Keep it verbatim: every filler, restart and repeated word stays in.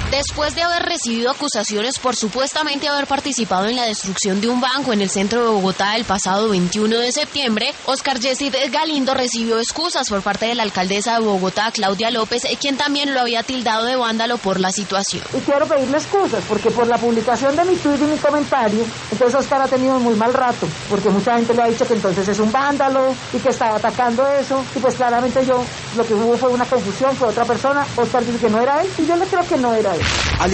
Después de haber recibido acusaciones por supuestamente haber participado en la destrucción de un banco en el centro de Bogotá el pasado veintiuno de septiembre, Oscar Yesid Galindo recibió excusas por parte de la alcaldesa de Bogotá, Claudia López, quien también lo había tildado de vándalo por la situación. Y quiero pedirle excusas, porque por la publicación de mi tuit y mi comentario, entonces Oscar ha tenido muy mal rato, porque mucha gente le ha dicho que entonces es un vándalo y que estaba atacando eso, y pues claramente yo, lo que hubo fue una confusión, fue otra persona, Oscar dice que no era él, y yo le creo que no era él.